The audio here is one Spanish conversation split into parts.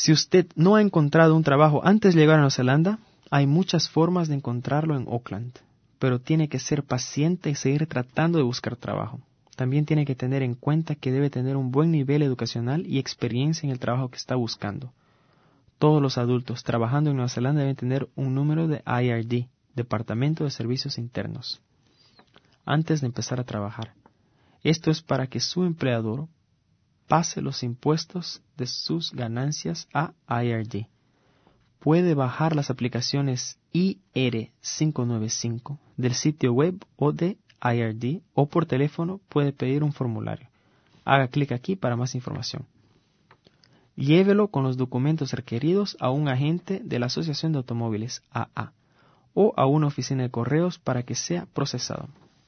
Si usted no ha encontrado un trabajo antes de llegar a Nueva Zelanda, hay muchas formas de encontrarlo en Auckland, pero tiene que ser paciente y seguir tratando de buscar trabajo. También tiene que tener en cuenta que debe tener un buen nivel educacional y experiencia en el trabajo que está buscando. Todos los adultos trabajando en Nueva Zelanda deben tener un número de IRD, Departamento de Servicios Internos, antes de empezar a trabajar. Esto es para que su empleador pase los impuestos de sus ganancias a IRD. Puede bajar las aplicaciones IR595 del sitio web o de IRD, o por teléfono puede pedir un formulario. Haga clic aquí para más información. Llévelo con los documentos requeridos a un agente de la Asociación de Automóviles, AA, o a una oficina de correos para que sea procesado.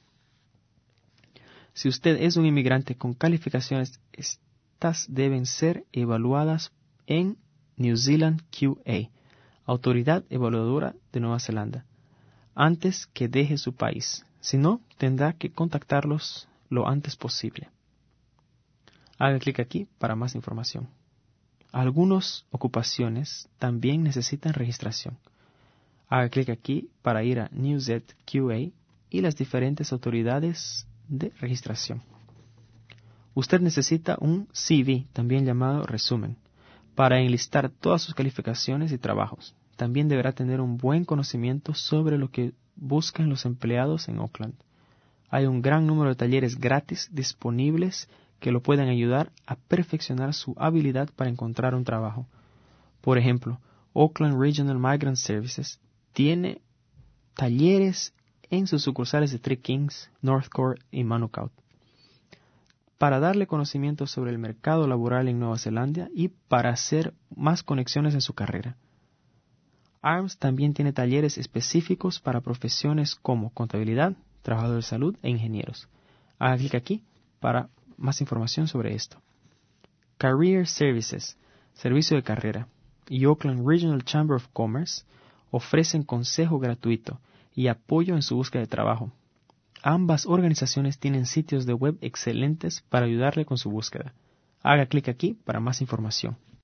Si usted es un inmigrante con calificaciones, estas deben ser evaluadas en New Zealand QA, Autoridad Evaluadora de Nueva Zelanda, antes que deje su país. Si no, tendrá que contactarlos lo antes posible. Haga clic aquí para más información. Algunas ocupaciones también necesitan registración. Haga clic aquí para ir a NewZQA y las diferentes autoridades de registración. Usted necesita un CV, también llamado resumen, para enlistar todas sus calificaciones y trabajos. También deberá tener un buen conocimiento sobre lo que buscan los empleados en Auckland. Hay un gran número de talleres gratis disponibles que lo pueden ayudar a perfeccionar su habilidad para encontrar un trabajo. Por ejemplo, Auckland Regional Migrant Services tiene talleres en sus sucursales de Three Kings, Northcote y Manukau, para darle conocimiento sobre el mercado laboral en Nueva Zelanda y para hacer más conexiones en su carrera. ARMS también tiene talleres específicos para profesiones como contabilidad, trabajador de salud e ingenieros. Haga clic aquí para más información sobre esto. Career Services, Servicio de Carrera, y Auckland Regional Chamber of Commerce ofrecen consejo gratuito y apoyo en su búsqueda de trabajo. Ambas organizaciones tienen sitios de web excelentes para ayudarle con su búsqueda. Haga clic aquí para más información.